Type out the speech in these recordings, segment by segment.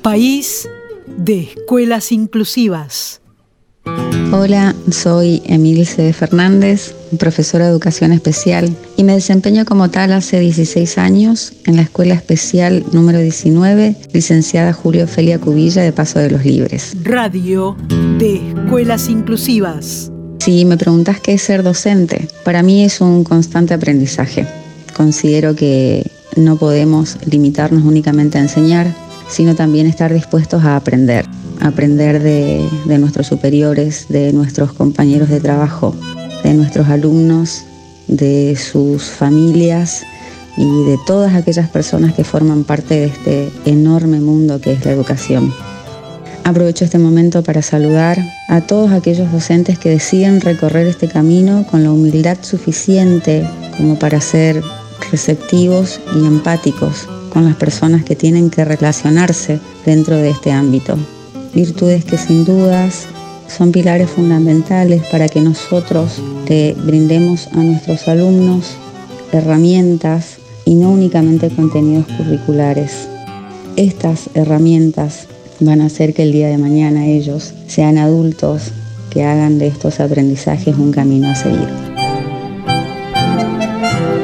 País de escuelas inclusivas. Hola, soy Emilce Fernández, profesora de educación especial, y me desempeño como tal hace 16 años en la Escuela Especial número 19, licenciada Julio Ofelia Cubilla de Paso de los Libres. Radio de escuelas inclusivas. Si me preguntas qué es ser docente, para mí es un constante aprendizaje. Considero que no podemos limitarnos únicamente a enseñar, sino también estar dispuestos a aprender de nuestros superiores, de nuestros compañeros de trabajo, de nuestros alumnos, de sus familias y de todas aquellas personas que forman parte de este enorme mundo que es la educación. Aprovecho este momento para saludar a todos aquellos docentes que deciden recorrer este camino con la humildad suficiente como para ser receptivos y empáticos con las personas que tienen que relacionarse dentro de este ámbito. Virtudes que sin dudas son pilares fundamentales para que nosotros le brindemos a nuestros alumnos herramientas y no únicamente contenidos curriculares. Estas herramientas van a hacer que el día de mañana ellos sean adultos que hagan de estos aprendizajes un camino a seguir.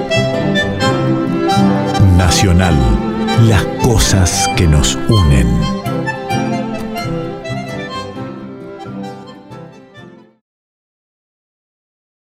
Nacional, las cosas que nos unen.